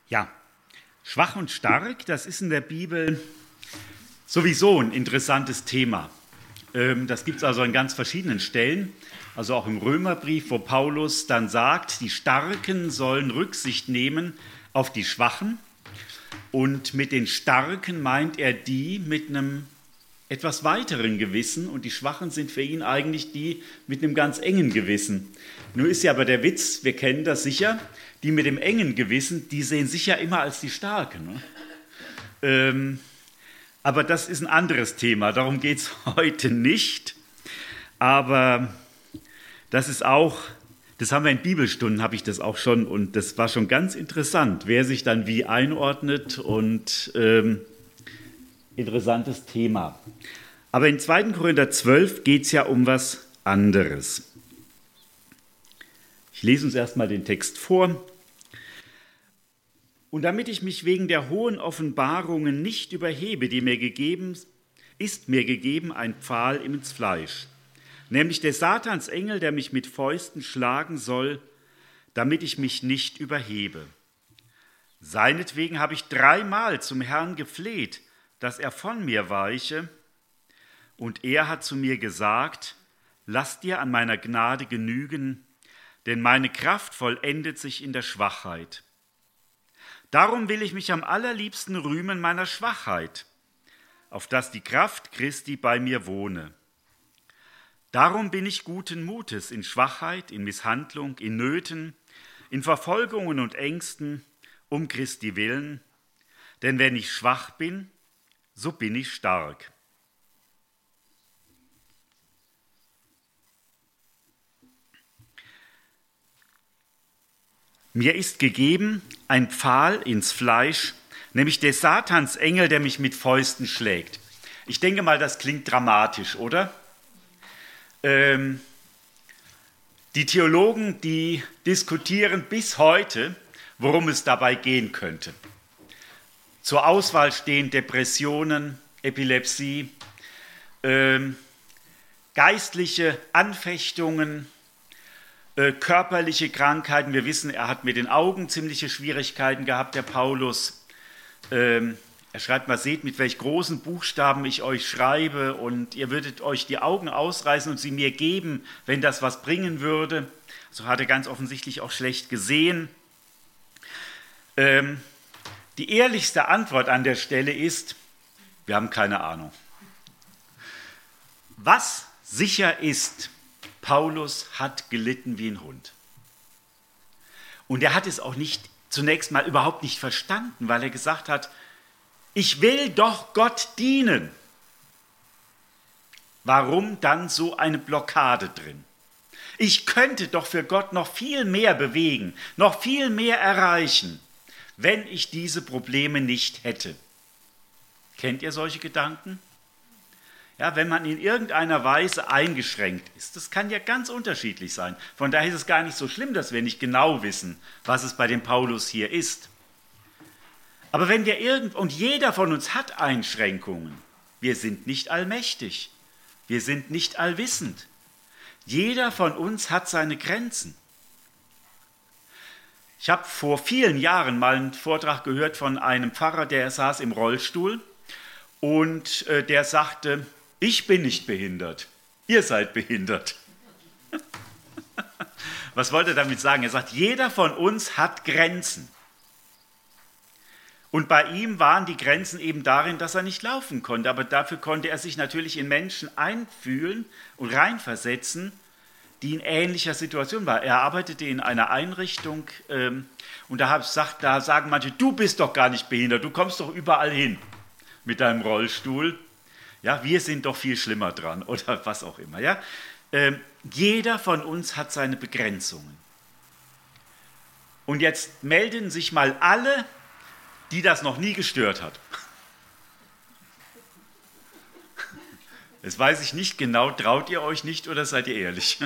Ja, schwach und stark, das ist in der Bibel sowieso ein interessantes Thema. Das gibt es also an ganz verschiedenen Stellen, also auch im Römerbrief, wo Paulus dann sagt, die Starken sollen Rücksicht nehmen auf die Schwachen. Und mit den Starken meint er die mit einem etwas weiteren Gewissen und die Schwachen sind für ihn eigentlich die mit einem ganz engen Gewissen. Nur ist ja aber der Witz, wir kennen das sicher, die mit dem engen Gewissen, die sehen sich ja immer als die Starken. Ne? Aber das ist ein anderes Thema, darum geht es heute nicht. Aber das ist auch, das haben wir in Bibelstunden, habe ich das auch schon und das war schon ganz interessant, wer sich dann wie einordnet und interessantes Thema. Aber in 2. Korinther 12 geht es ja um was anderes. Ich lese uns erstmal den Text vor. Und damit ich mich wegen der hohen Offenbarungen nicht überhebe, die mir gegeben, ist mir gegeben ein Pfahl ins Fleisch, nämlich der Satansengel, der mich mit Fäusten schlagen soll, damit ich mich nicht überhebe. Seinetwegen habe ich 3-mal zum Herrn gefleht, dass er von mir weiche, und er hat zu mir gesagt, lass dir an meiner Gnade genügen, denn meine Kraft vollendet sich in der Schwachheit. Darum will ich mich am allerliebsten rühmen meiner Schwachheit, auf dass die Kraft Christi bei mir wohne. Darum bin ich guten Mutes in Schwachheit, in Misshandlung, in Nöten, in Verfolgungen und Ängsten, um Christi willen, denn wenn ich schwach bin, so bin ich stark. Mir ist gegeben ein Pfahl ins Fleisch, nämlich der Satansengel, der mich mit Fäusten schlägt. Ich denke mal, das klingt dramatisch, oder? Die Theologen, die diskutieren bis heute, worum es dabei gehen könnte. Zur Auswahl stehen Depressionen, Epilepsie, geistliche Anfechtungen, körperliche Krankheiten. Wir wissen, er hat mit den Augen ziemliche Schwierigkeiten gehabt, der Paulus. Er schreibt mal, seht, mit welch großen Buchstaben ich euch schreibe und ihr würdet euch die Augen ausreißen und sie mir geben, wenn das was bringen würde. So hat er ganz offensichtlich auch schlecht gesehen. Die ehrlichste Antwort an der Stelle ist, wir haben keine Ahnung. Was sicher ist, Paulus hat gelitten wie ein Hund. Und er hat es auch nicht zunächst mal überhaupt nicht verstanden, weil er gesagt hat, ich will doch Gott dienen. Warum dann so eine Blockade drin? Ich könnte doch für Gott noch viel mehr bewegen, noch viel mehr erreichen, wenn ich diese Probleme nicht hätte. Kennt ihr solche Gedanken? Ja, wenn man in irgendeiner Weise eingeschränkt ist. Das kann ja ganz unterschiedlich sein. Von daher ist es gar nicht so schlimm, dass wir nicht genau wissen, was es bei dem Paulus hier ist. Aber wenn wir und jeder von uns hat Einschränkungen. Wir sind nicht allmächtig. Wir sind nicht allwissend. Jeder von uns hat seine Grenzen. Ich habe vor vielen Jahren mal einen Vortrag gehört von einem Pfarrer, der saß im Rollstuhl und der sagte, ich bin nicht behindert, ihr seid behindert. Was wollte er damit sagen? Er sagt, jeder von uns hat Grenzen. Und bei ihm waren die Grenzen eben darin, dass er nicht laufen konnte. Aber dafür konnte er sich natürlich in Menschen einfühlen und reinversetzen, die in ähnlicher Situation waren. Er arbeitete in einer Einrichtung und da sagen manche, du bist doch gar nicht behindert, du kommst doch überall hin mit deinem Rollstuhl. Ja, wir sind doch viel schlimmer dran oder was auch immer. Ja? Jeder von uns hat seine Begrenzungen. Und jetzt melden sich mal alle, die das noch nie gestört hat. Jetzt weiß ich nicht genau, traut ihr euch nicht oder seid ihr ehrlich?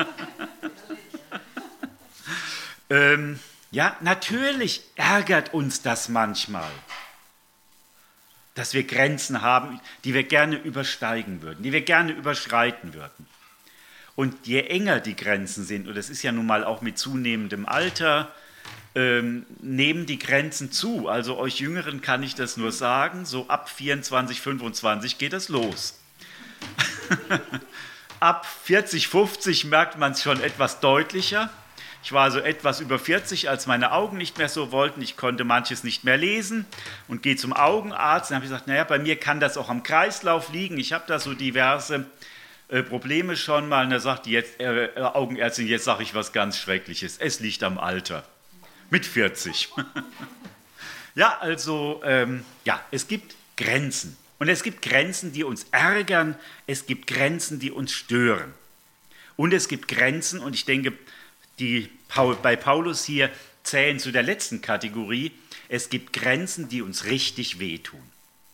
Ja, natürlich ärgert uns das manchmal, dass wir Grenzen haben, die wir gerne übersteigen würden, die wir gerne überschreiten würden. Und je enger die Grenzen sind, und das ist ja nun mal auch mit zunehmendem Alter, nehmen die Grenzen zu. Also euch Jüngeren kann ich das nur sagen, so ab 24, 25 geht das los. Ab 40, 50 merkt man es schon etwas deutlicher. Ich war also etwas über 40, als meine Augen nicht mehr so wollten. Ich konnte manches nicht mehr lesen und gehe zum Augenarzt. Dann habe ich gesagt, naja, bei mir kann das auch am Kreislauf liegen. Ich habe da so diverse Probleme schon mal. Und da sagt die Augenärztin, jetzt sage ich was ganz Schreckliches. Es liegt am Alter. Mit 40. Ja, also, es gibt Grenzen. Und es gibt Grenzen, die uns ärgern. Es gibt Grenzen, die uns stören. Und es gibt Grenzen, und ich denke, die bei Paulus hier zählen zu der letzten Kategorie. Es gibt Grenzen, die uns richtig wehtun.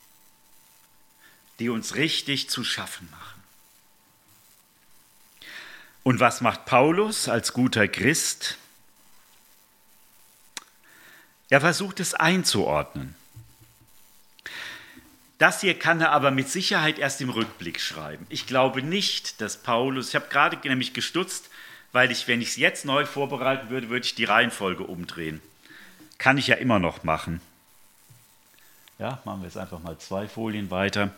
Die uns richtig zu schaffen machen. Und was macht Paulus als guter Christ? Er versucht es einzuordnen. Das hier kann er aber mit Sicherheit erst im Rückblick schreiben. Ich glaube nicht, dass Paulus, ich habe gerade nämlich gestutzt, weil wenn ich es jetzt neu vorbereiten würde, würde ich die Reihenfolge umdrehen. Kann ich ja immer noch machen. Ja, machen wir jetzt einfach mal 2 Folien weiter.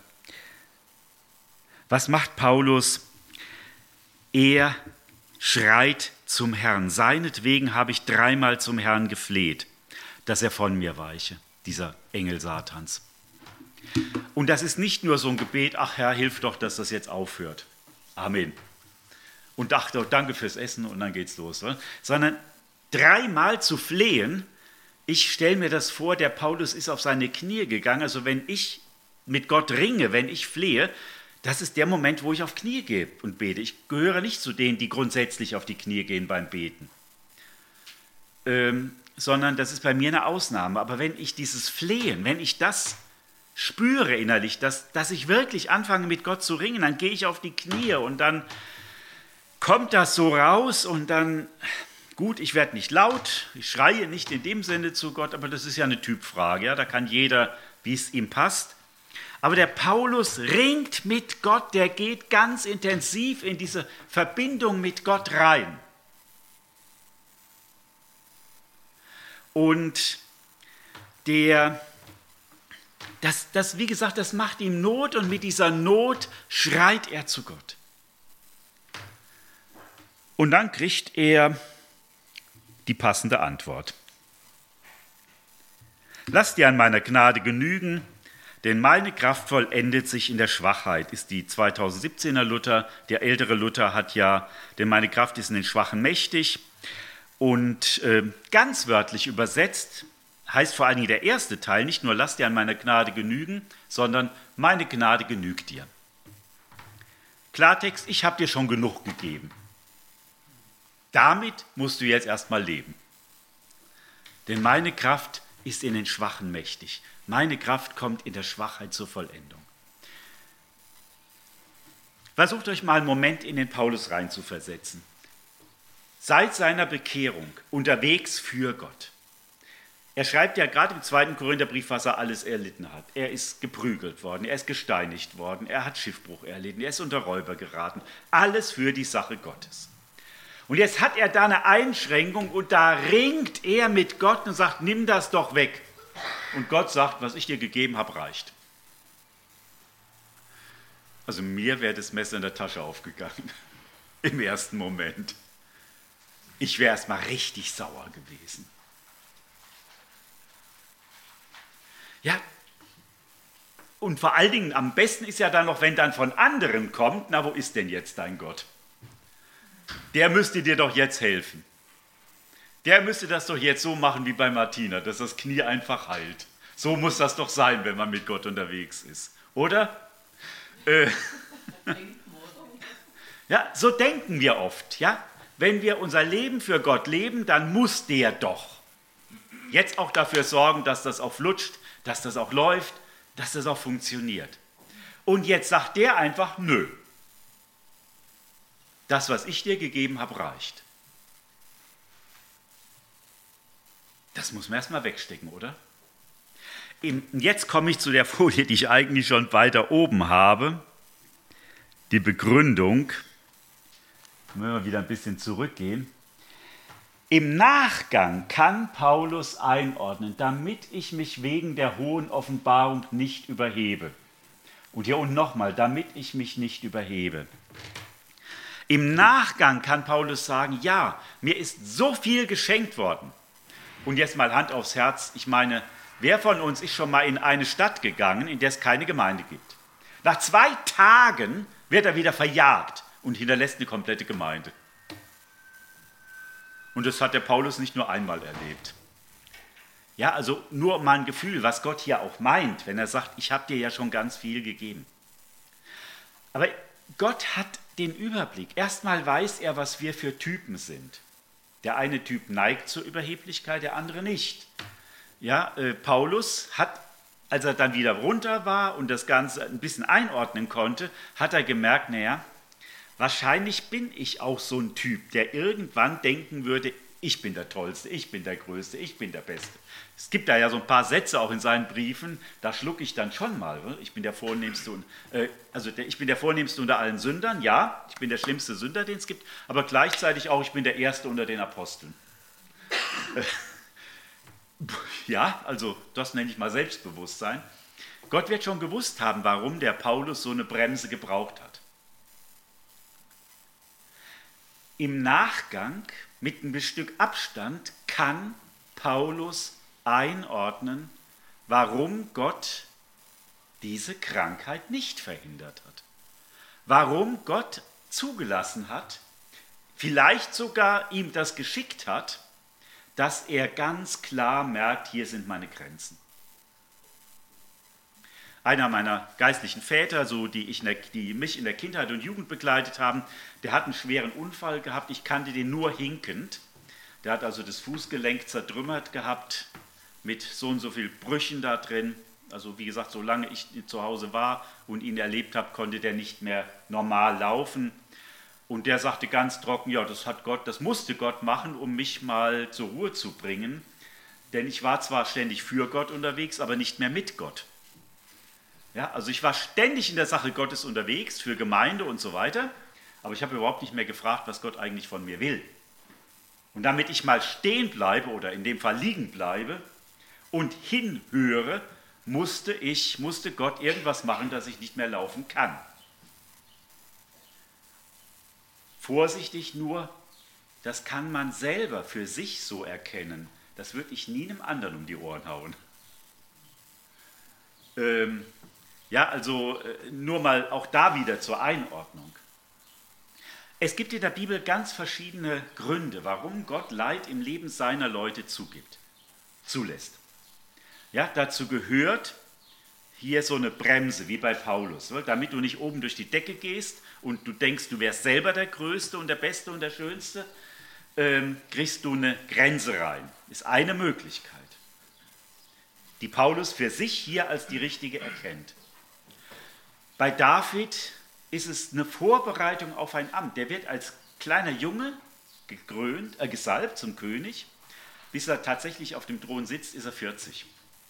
Was macht Paulus? Er schreit zum Herrn. Seinetwegen habe ich 3-mal zum Herrn gefleht, dass er von mir weiche, dieser Engel Satans. Und das ist nicht nur so ein Gebet, ach Herr, hilf doch, dass das jetzt aufhört. Amen. Und dachte, danke fürs Essen und dann geht's los. Oder? Sondern 3-mal zu flehen, ich stelle mir das vor, der Paulus ist auf seine Knie gegangen. Also wenn ich mit Gott ringe, wenn ich flehe, das ist der Moment, wo ich auf Knie gehe und bete. Ich gehöre nicht zu denen, die grundsätzlich auf die Knie gehen beim Beten. Sondern das ist bei mir eine Ausnahme. Aber wenn ich dieses Flehen, wenn ich das spüre innerlich, dass ich wirklich anfange mit Gott zu ringen, dann gehe ich auf die Knie und dann kommt das so raus und dann, gut, ich werde nicht laut, ich schreie nicht in dem Sinne zu Gott, aber das ist ja eine Typfrage, ja, da kann jeder, wie es ihm passt. Aber der Paulus ringt mit Gott, der geht ganz intensiv in diese Verbindung mit Gott rein. Und wie gesagt, das macht ihm Not und mit dieser Not schreit er zu Gott. Und dann kriegt er die passende Antwort. Lasst dir an meiner Gnade genügen, denn meine Kraft vollendet sich in der Schwachheit, ist die 2017er Luther. Der ältere Luther hat ja, denn meine Kraft ist in den Schwachen mächtig. Und ganz wörtlich übersetzt heißt vor allen Dingen der erste Teil nicht nur, lass dir an meiner Gnade genügen, sondern meine Gnade genügt dir. Klartext, ich habe dir schon genug gegeben. Damit musst du jetzt erstmal leben. Denn meine Kraft ist in den Schwachen mächtig. Meine Kraft kommt in der Schwachheit zur Vollendung. Versucht euch mal einen Moment in den Paulus reinzuversetzen. Seit seiner Bekehrung unterwegs für Gott. Er schreibt ja gerade im 2. Korintherbrief, was er alles erlitten hat. Er ist geprügelt worden, er ist gesteinigt worden, er hat Schiffbruch erlitten, er ist unter Räuber geraten. Alles für die Sache Gottes. Und jetzt hat er da eine Einschränkung und da ringt er mit Gott und sagt, nimm das doch weg. Und Gott sagt, was ich dir gegeben habe, reicht. Also mir wäre das Messer in der Tasche aufgegangen, im ersten Moment. Ich wäre erst mal richtig sauer gewesen. Ja, und vor allen Dingen, am besten ist ja dann noch, wenn dann von anderen kommt, na, wo ist denn jetzt dein Gott? Der müsste dir doch jetzt helfen. Der müsste das doch jetzt so machen wie bei Martina, dass das Knie einfach heilt. So muss das doch sein, wenn man mit Gott unterwegs ist. Oder? Ja, so denken wir oft, ja? Wenn wir unser Leben für Gott leben, dann muss der doch jetzt auch dafür sorgen, dass das auch flutscht, dass das auch läuft, dass das auch funktioniert. Und jetzt sagt der einfach, nö. Das, was ich dir gegeben habe, reicht. Das muss man erstmal wegstecken, oder? Jetzt komme ich zu der Folie, die ich eigentlich schon weiter oben habe. Die Begründung. Wenn wir wieder ein bisschen zurückgehen. Im Nachgang kann Paulus einordnen, damit ich mich wegen der hohen Offenbarung nicht überhebe. Und hier unten nochmal, damit ich mich nicht überhebe. Im Nachgang kann Paulus sagen, ja, mir ist so viel geschenkt worden. Und jetzt mal Hand aufs Herz, ich meine, wer von uns ist schon mal in eine Stadt gegangen, in der es keine Gemeinde gibt? Nach 2 Tagen wird er wieder verjagt und hinterlässt eine komplette Gemeinde. Und das hat der Paulus nicht nur einmal erlebt. Ja, also nur mal ein Gefühl, was Gott hier auch meint, wenn er sagt, ich habe dir ja schon ganz viel gegeben. Aber Gott hat den Überblick. Erstmal weiß er, was wir für Typen sind. Der eine Typ neigt zur Überheblichkeit, der andere nicht. Ja, Paulus hat, als er dann wieder runter war und das Ganze ein bisschen einordnen konnte, hat er gemerkt, naja, wahrscheinlich bin ich auch so ein Typ, der irgendwann denken würde, ich bin der Tollste, ich bin der Größte, ich bin der Beste. Es gibt da ja so ein paar Sätze auch in seinen Briefen, da schlucke ich dann schon mal. Ich bin der Vornehmste, ich bin der Vornehmste unter allen Sündern, ja, ich bin der schlimmste Sünder, den es gibt, aber gleichzeitig auch, ich bin der Erste unter den Aposteln. Ja, also das nenne ich mal Selbstbewusstsein. Gott wird schon gewusst haben, warum der Paulus so eine Bremse gebraucht hat. Im Nachgang, mit ein Stück Abstand, kann Paulus einordnen, warum Gott diese Krankheit nicht verhindert hat. Warum Gott zugelassen hat, vielleicht sogar ihm das geschickt hat, dass er ganz klar merkt, hier sind meine Grenzen. Einer meiner geistlichen Väter, so die mich in der Kindheit und Jugend begleitet haben, der hat einen schweren Unfall gehabt, ich kannte den nur hinkend. Der hat also das Fußgelenk zertrümmert gehabt, mit so und so viel Brüchen da drin. Also wie gesagt, solange ich zu Hause war und ihn erlebt habe, konnte der nicht mehr normal laufen. Und der sagte ganz trocken, ja, das musste Gott machen, um mich mal zur Ruhe zu bringen. Denn ich war zwar ständig für Gott unterwegs, aber nicht mehr mit Gott. Ja, also ich war ständig in der Sache Gottes unterwegs, für Gemeinde und so weiter, aber ich habe überhaupt nicht mehr gefragt, was Gott eigentlich von mir will. Und damit ich mal stehen bleibe oder in dem Fall liegen bleibe und hinhöre, musste Gott irgendwas machen, dass ich nicht mehr laufen kann. Vorsichtig nur, das kann man selber für sich so erkennen. Das würde ich nie einem anderen um die Ohren hauen. Nur mal auch da wieder zur Einordnung. Es gibt in der Bibel ganz verschiedene Gründe, warum Gott Leid im Leben seiner Leute zulässt. Ja, dazu gehört hier so eine Bremse, wie bei Paulus, damit du nicht oben durch die Decke gehst und du denkst, du wärst selber der Größte und der Beste und der Schönste, kriegst du eine Grenze rein. Ist eine Möglichkeit, die Paulus für sich hier als die richtige erkennt. Bei David ist es eine Vorbereitung auf ein Amt. Der wird als kleiner Junge gesalbt zum König. Bis er tatsächlich auf dem Thron sitzt, ist er 40.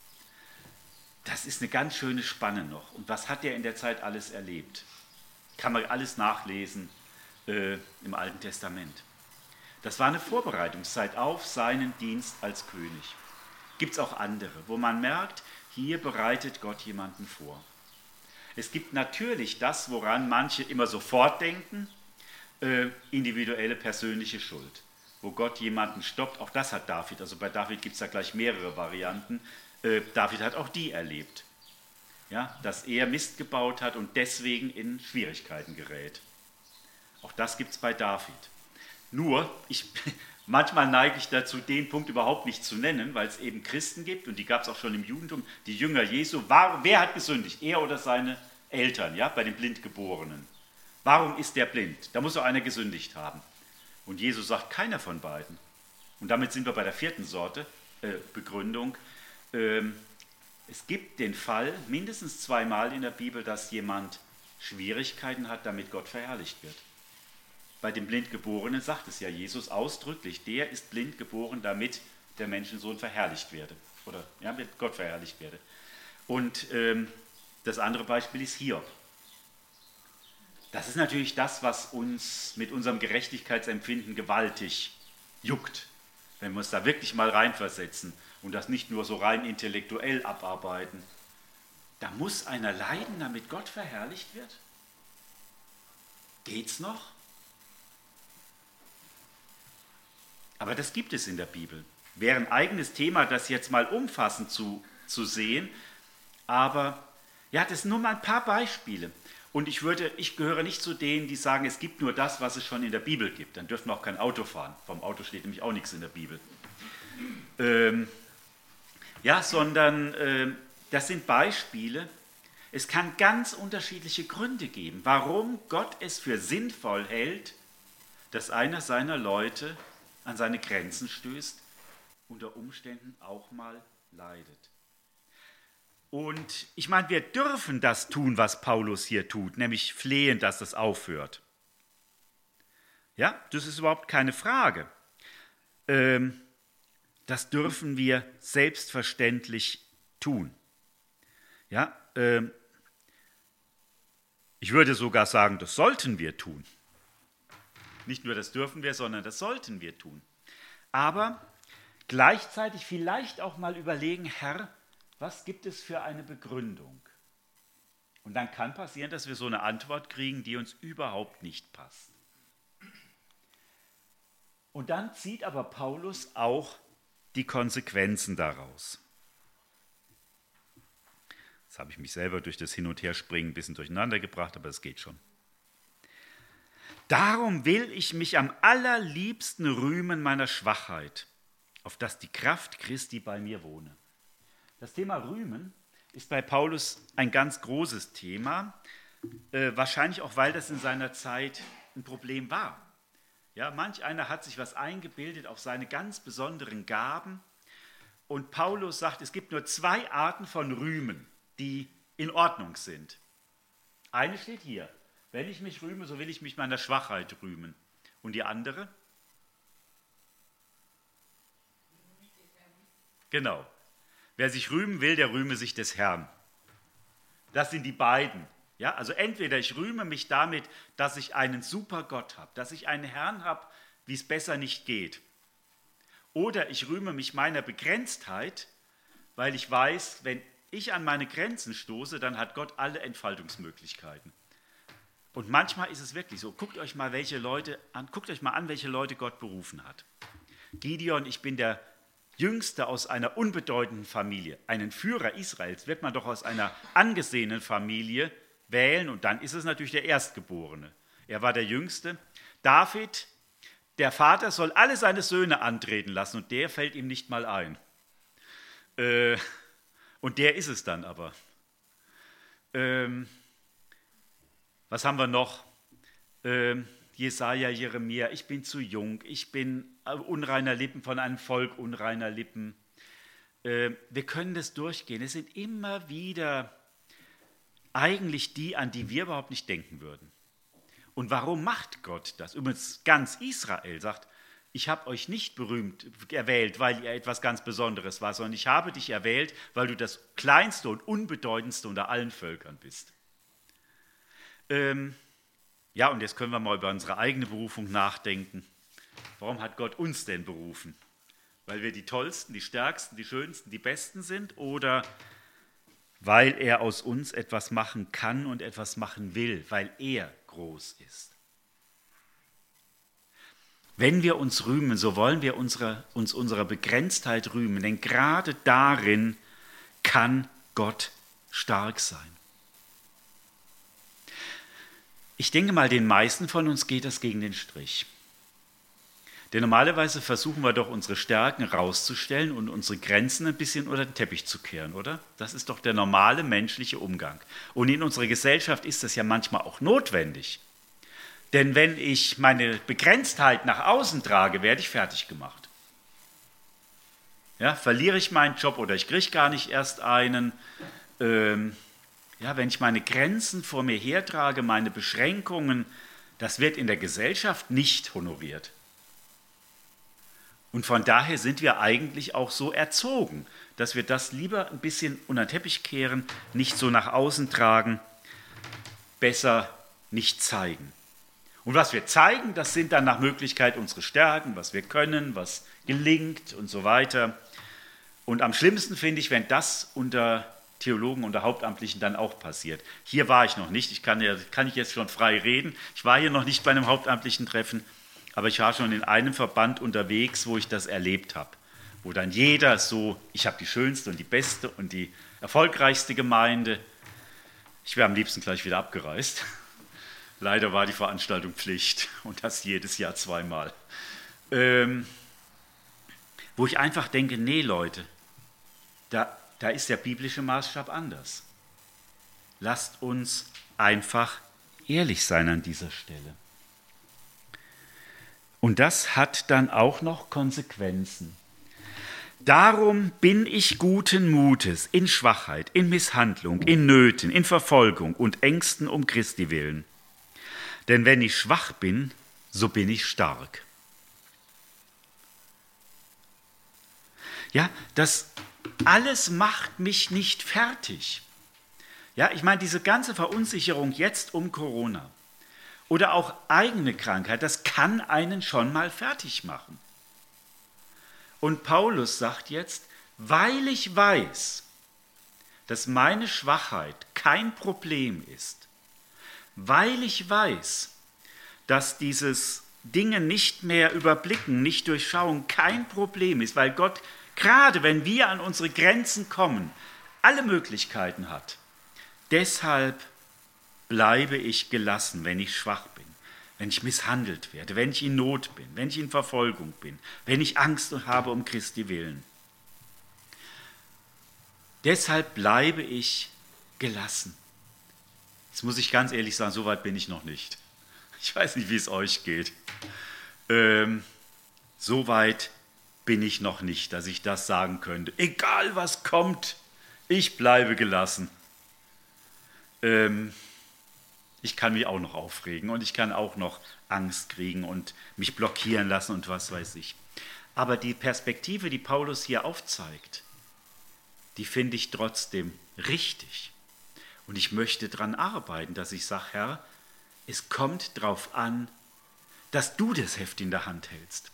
Das ist eine ganz schöne Spanne noch. Und was hat er in der Zeit alles erlebt? Kann man alles nachlesen im Alten Testament. Das war eine Vorbereitungszeit auf seinen Dienst als König. Gibt es auch andere, wo man merkt, hier bereitet Gott jemanden vor. Es gibt natürlich das, woran manche immer sofort denken, individuelle persönliche Schuld. Wo Gott jemanden stoppt, auch das hat David. Also bei David gibt es ja gleich mehrere Varianten. David hat auch die erlebt. Ja, dass er Mist gebaut hat und deswegen in Schwierigkeiten gerät. Auch das gibt es bei David. Nur, manchmal neige ich dazu, den Punkt überhaupt nicht zu nennen, weil es eben Christen gibt, und die gab es auch schon im Judentum, die Jünger Jesu. Wer hat gesündigt? Er oder seine Eltern, ja, bei den Blindgeborenen? Warum ist der blind? Da muss doch einer gesündigt haben. Und Jesus sagt, keiner von beiden. Und damit sind wir bei der 4. Sorte, Begründung. Es gibt den Fall mindestens 2-mal in der Bibel, dass jemand Schwierigkeiten hat, damit Gott verherrlicht wird. Bei dem Blindgeborenen sagt es ja Jesus ausdrücklich, der ist blind geboren, damit der Menschensohn verherrlicht werde. Oder ja, mit Gott verherrlicht werde. Und das andere Beispiel ist Hiob. Das ist natürlich das, was uns mit unserem Gerechtigkeitsempfinden gewaltig juckt. wenn wir uns da wirklich mal reinversetzen und das nicht nur so rein intellektuell abarbeiten. Da muss einer leiden, damit Gott verherrlicht wird? Geht's noch? Aber das gibt es in der Bibel. Wäre ein eigenes Thema, das jetzt mal umfassend zu sehen. Aber ja, das sind nur mal ein paar Beispiele. Und ich gehöre nicht zu denen, die sagen, es gibt nur das, was es schon in der Bibel gibt. Dann dürfen wir auch kein Auto fahren. Vom Auto steht nämlich auch nichts in der Bibel. Sondern das sind Beispiele. Es kann ganz unterschiedliche Gründe geben, warum Gott es für sinnvoll hält, dass einer seiner Leute an seine Grenzen stößt, unter Umständen auch mal leidet. Und ich meine, wir dürfen das tun, was Paulus hier tut, nämlich flehen, dass das aufhört. Ja, das ist überhaupt keine Frage. Das dürfen wir selbstverständlich tun. Ja, ich würde sogar sagen, das sollten wir tun. Nicht nur das dürfen wir, sondern das sollten wir tun. Aber gleichzeitig vielleicht auch mal überlegen, Herr, was gibt es für eine Begründung? Und dann kann passieren, dass wir so eine Antwort kriegen, die uns überhaupt nicht passt. Und dann zieht aber Paulus auch die Konsequenzen daraus. Jetzt habe ich mich selber durch das Hin- und Herspringen ein bisschen durcheinander gebracht, aber es geht schon. Darum will ich mich am allerliebsten rühmen meiner Schwachheit, auf dass die Kraft Christi bei mir wohne. Das Thema Rühmen ist bei Paulus ein ganz großes Thema, wahrscheinlich auch, weil das in seiner Zeit ein Problem war. Ja, manch einer hat sich was eingebildet auf seine ganz besonderen Gaben und Paulus sagt, es gibt nur 2 Arten von Rühmen, die in Ordnung sind. Eine steht hier, wenn ich mich rühme, so will ich mich meiner Schwachheit rühmen. Und die andere? Genau. Wer sich rühmen will, der rühme sich des Herrn. Das sind die beiden. Ja, also entweder ich rühme mich damit, dass ich einen super Gott habe, dass ich einen Herrn habe, wie es besser nicht geht. Oder ich rühme mich meiner Begrenztheit, weil ich weiß, wenn ich an meine Grenzen stoße, dann hat Gott alle Entfaltungsmöglichkeiten. Und manchmal ist es wirklich so. Guckt euch mal an, welche Leute Gott berufen hat. Gideon, ich bin der Jüngste aus einer unbedeutenden Familie. Einen Führer Israels wird man doch aus einer angesehenen Familie wählen und dann ist es natürlich der Erstgeborene. Er war der Jüngste. David, der Vater, soll alle seine Söhne antreten lassen und der fällt ihm nicht mal ein. Und der ist es dann aber. Was haben wir noch? Jesaja, Jeremia, ich bin zu jung, ich bin unreiner Lippen von einem Volk unreiner Lippen. Wir können das durchgehen. Es sind immer wieder eigentlich die, an die wir überhaupt nicht denken würden. Und warum macht Gott das? Übrigens ganz Israel sagt, ich habe euch nicht erwählt, weil ihr etwas ganz Besonderes war, sondern ich habe dich erwählt, weil du das kleinste und unbedeutendste unter allen Völkern bist. Ja, und jetzt können wir mal über unsere eigene Berufung nachdenken. Warum hat Gott uns denn berufen? Weil wir die Tollsten, die Stärksten, die Schönsten, die Besten sind oder weil er aus uns etwas machen kann und etwas machen will, weil er groß ist? Wenn wir uns rühmen, so wollen wir uns unserer Begrenztheit rühmen, denn gerade darin kann Gott stark sein. Ich denke mal, den meisten von uns geht das gegen den Strich. Denn normalerweise versuchen wir doch, unsere Stärken rauszustellen und unsere Grenzen ein bisschen unter den Teppich zu kehren, oder? Das ist doch der normale menschliche Umgang. Und in unserer Gesellschaft ist das ja manchmal auch notwendig. Denn wenn ich meine Begrenztheit nach außen trage, werde ich fertig gemacht. Ja, verliere ich meinen Job oder ich kriege gar nicht erst einen. Wenn ich meine Grenzen vor mir hertrage, meine Beschränkungen, das wird in der Gesellschaft nicht honoriert. Und von daher sind wir eigentlich auch so erzogen, dass wir das lieber ein bisschen unter den Teppich kehren, nicht so nach außen tragen, besser nicht zeigen. Und was wir zeigen, das sind dann nach Möglichkeit unsere Stärken, was wir können, was gelingt und so weiter. Und am schlimmsten finde ich, wenn das unter Theologen, unter Hauptamtlichen dann auch passiert. Hier war ich noch nicht, kann ich jetzt schon frei reden. Ich war hier noch nicht bei einem hauptamtlichen Treffen, aber ich war schon in einem Verband unterwegs, wo ich das erlebt habe. Wo dann jeder so, ich habe die schönste und die beste und die erfolgreichste Gemeinde. Ich wäre am liebsten gleich wieder abgereist. Leider war die Veranstaltung Pflicht und das jedes Jahr zweimal. Wo ich einfach denke, nee Leute, da ist der biblische Maßstab anders. Lasst uns einfach ehrlich sein an dieser Stelle. Und das hat dann auch noch Konsequenzen. Darum bin ich guten Mutes in Schwachheit, in Misshandlung, in Nöten, in Verfolgung und Ängsten um Christi willen. Denn wenn ich schwach bin, so bin ich stark. Ja, das alles macht mich nicht fertig. Ja, ich meine, diese ganze Verunsicherung jetzt um Corona oder auch eigene Krankheit, das kann einen schon mal fertig machen. Und Paulus sagt jetzt, weil ich weiß, dass meine Schwachheit kein Problem ist, weil ich weiß, dass dieses Dinge nicht mehr überblicken, nicht durchschauen, kein Problem ist, weil Gott, gerade wenn wir an unsere Grenzen kommen, alle Möglichkeiten hat. Deshalb bleibe ich gelassen, wenn ich schwach bin, wenn ich misshandelt werde, wenn ich in Not bin, wenn ich in Verfolgung bin, wenn ich Angst habe um Christi willen. Deshalb bleibe ich gelassen. Jetzt muss ich ganz ehrlich sagen, so weit bin ich noch nicht. Ich weiß nicht, wie es euch geht. So weit bin ich noch nicht, dass ich das sagen könnte. Egal was kommt, ich bleibe gelassen. Ich kann mich auch noch aufregen und ich kann auch noch Angst kriegen und mich blockieren lassen und was weiß ich. Aber die Perspektive, die Paulus hier aufzeigt, die finde ich trotzdem richtig. Und ich möchte daran arbeiten, dass ich sage, Herr, es kommt darauf an, dass du das Heft in der Hand hältst.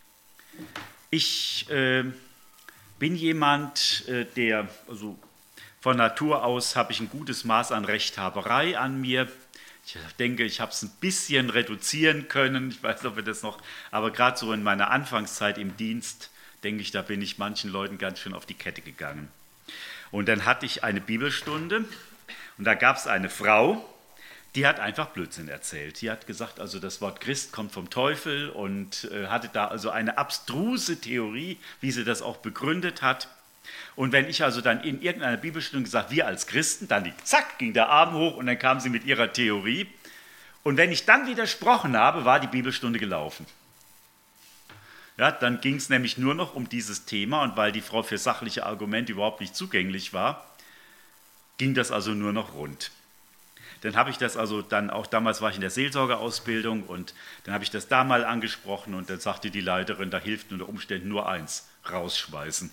Ich bin jemand, also von Natur aus habe ich ein gutes Maß an Rechthaberei an mir. Ich denke, ich habe es ein bisschen reduzieren können. Ich weiß nicht, ob wir das noch, aber gerade so in meiner Anfangszeit im Dienst, denke ich, da bin ich manchen Leuten ganz schön auf die Kette gegangen. Und dann hatte ich eine Bibelstunde und da gab es eine Frau, die hat einfach Blödsinn erzählt. Die hat gesagt, also das Wort Christ kommt vom Teufel und hatte da also eine abstruse Theorie, wie sie das auch begründet hat. Und wenn ich also dann in irgendeiner Bibelstunde gesagt, wir als Christen, dann zack, ging der Arm hoch und dann kam sie mit ihrer Theorie. Und wenn ich dann widersprochen habe, war die Bibelstunde gelaufen. Ja, dann ging es nämlich nur noch um dieses Thema und weil die Frau für sachliche Argumente überhaupt nicht zugänglich war, ging das also nur noch rund. Dann habe ich das also dann auch, damals war ich in der Seelsorgeausbildung und dann habe ich das da mal angesprochen und dann sagte die Leiterin, da hilft unter Umständen nur eins, rausschmeißen.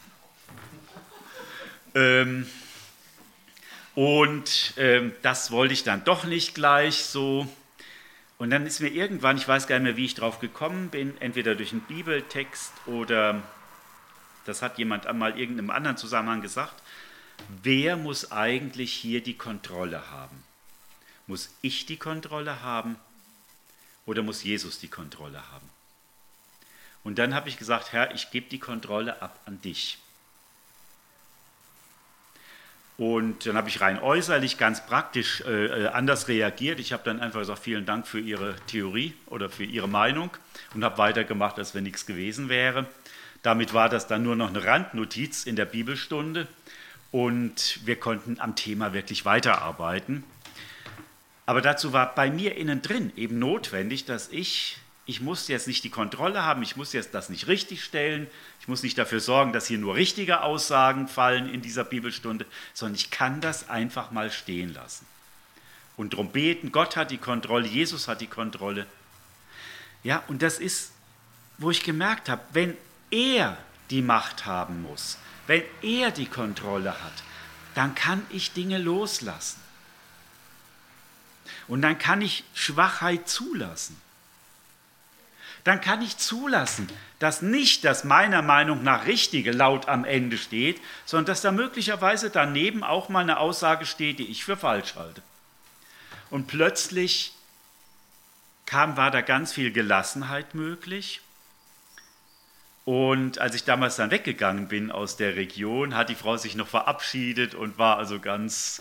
Das wollte ich dann doch nicht gleich so. Und dann ist mir irgendwann, ich weiß gar nicht mehr, wie ich drauf gekommen bin, entweder durch einen Bibeltext oder das hat jemand einmal in irgendeinem anderen Zusammenhang gesagt, wer muss eigentlich hier die Kontrolle haben? Muss ich die Kontrolle haben oder muss Jesus die Kontrolle haben? Und dann habe ich gesagt, Herr, ich gebe die Kontrolle ab an dich. Und dann habe ich rein äußerlich ganz praktisch anders reagiert. Ich habe dann einfach gesagt, vielen Dank für Ihre Theorie oder für Ihre Meinung und habe weitergemacht, als wenn nichts gewesen wäre. Damit war das dann nur noch eine Randnotiz in der Bibelstunde und wir konnten am Thema wirklich weiterarbeiten. Aber dazu war bei mir innen drin eben notwendig, dass ich muss jetzt nicht die Kontrolle haben, ich muss jetzt das nicht richtig stellen, ich muss nicht dafür sorgen, dass hier nur richtige Aussagen fallen in dieser Bibelstunde, sondern ich kann das einfach mal stehen lassen. Und darum beten, Gott hat die Kontrolle, Jesus hat die Kontrolle. Ja, und das ist, wo ich gemerkt habe, wenn er die Macht haben muss, wenn er die Kontrolle hat, dann kann ich Dinge loslassen. Und dann kann ich Schwachheit zulassen. Dann kann ich zulassen, dass nicht das meiner Meinung nach Richtige laut am Ende steht, sondern dass da möglicherweise daneben auch mal eine Aussage steht, die ich für falsch halte. Und plötzlich war da ganz viel Gelassenheit möglich. Und als ich damals dann weggegangen bin aus der Region, hat die Frau sich noch verabschiedet und war also ganz...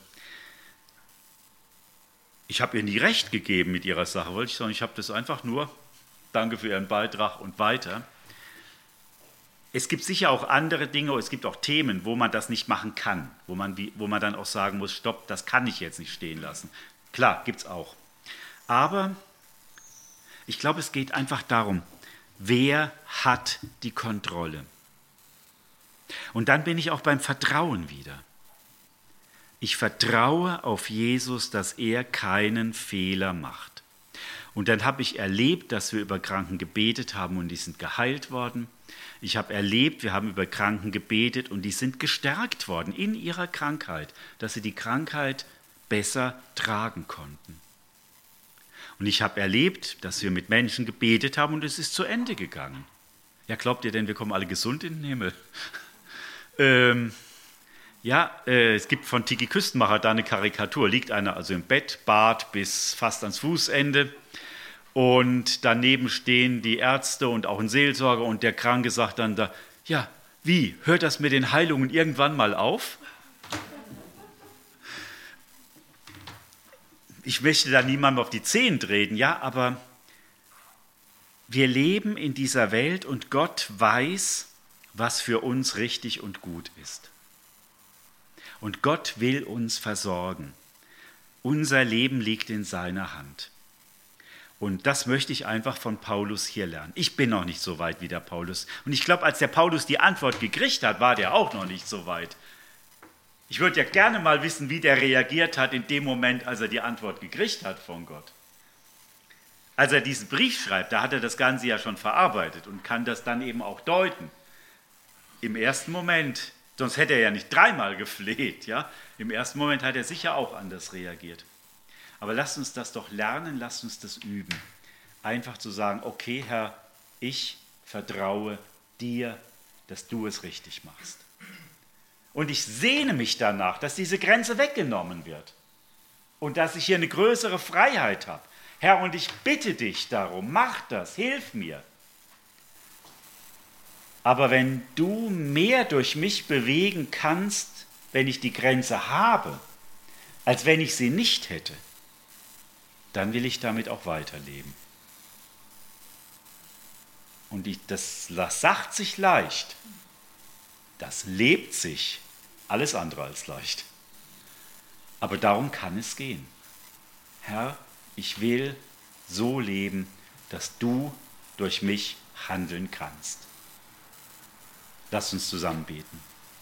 ich habe ihr nie recht gegeben mit ihrer Sache, wollte ich sagen. Ich habe das einfach nur... Danke für Ihren Beitrag und weiter. Es gibt sicher auch andere Dinge, es gibt auch Themen, wo man das nicht machen kann, wo man dann auch sagen muss, stopp, das kann ich jetzt nicht stehen lassen. Klar, gibt es auch. Aber ich glaube, es geht einfach darum, wer hat die Kontrolle? Und dann bin ich auch beim Vertrauen wieder. Ich vertraue auf Jesus, dass er keinen Fehler macht. Und dann habe ich erlebt, dass wir über Kranken gebetet haben und die sind geheilt worden. Ich habe erlebt, wir haben über Kranken gebetet und die sind gestärkt worden in ihrer Krankheit, dass sie die Krankheit besser tragen konnten. Und ich habe erlebt, dass wir mit Menschen gebetet haben und es ist zu Ende gegangen. Ja, glaubt ihr denn, wir kommen alle gesund in den Himmel? Es gibt von Tiki Küstenmacher da eine Karikatur. Liegt einer also im Bett, Bart bis fast ans Fußende. Und daneben stehen die Ärzte und auch ein Seelsorger und der Kranke sagt dann da, ja, wie, hört das mit den Heilungen irgendwann mal auf? Ich möchte da niemandem auf die Zehen treten, ja, aber wir leben in dieser Welt und Gott weiß, was für uns richtig und gut ist. Und Gott will uns versorgen. Unser Leben liegt in seiner Hand. Und das möchte ich einfach von Paulus hier lernen. Ich bin noch nicht so weit wie der Paulus. Und ich glaube, als der Paulus die Antwort gekriegt hat, war der auch noch nicht so weit. Ich würde ja gerne mal wissen, wie der reagiert hat in dem Moment, als er die Antwort gekriegt hat von Gott. Als er diesen Brief schreibt, da hat er das Ganze ja schon verarbeitet und kann das dann eben auch deuten. Im ersten Moment, sonst hätte er ja nicht dreimal gefleht, ja? Im ersten Moment hat er sicher auch anders reagiert. Aber lasst uns das doch lernen, lasst uns das üben. Einfach zu sagen, okay Herr, ich vertraue dir, dass du es richtig machst. Und ich sehne mich danach, dass diese Grenze weggenommen wird und dass ich hier eine größere Freiheit habe. Herr, und ich bitte dich darum, mach das, hilf mir. Aber wenn du mehr durch mich bewegen kannst, wenn ich die Grenze habe, als wenn ich sie nicht hätte, dann will ich damit auch weiterleben. Und das sagt sich leicht, das lebt sich alles andere als leicht. Aber darum kann es gehen. Herr, ich will so leben, dass du durch mich handeln kannst. Lass uns zusammen beten.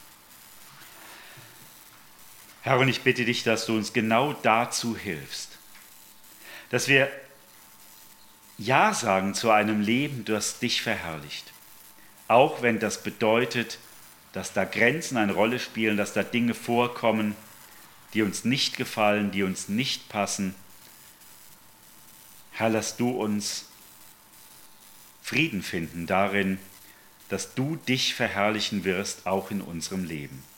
Herr, und ich bitte dich, dass du uns genau dazu hilfst, dass wir Ja sagen zu einem Leben, das dich verherrlicht. Auch wenn das bedeutet, dass da Grenzen eine Rolle spielen, dass da Dinge vorkommen, die uns nicht gefallen, die uns nicht passen. Herr, lass du uns Frieden finden darin, dass du dich verherrlichen wirst, auch in unserem Leben.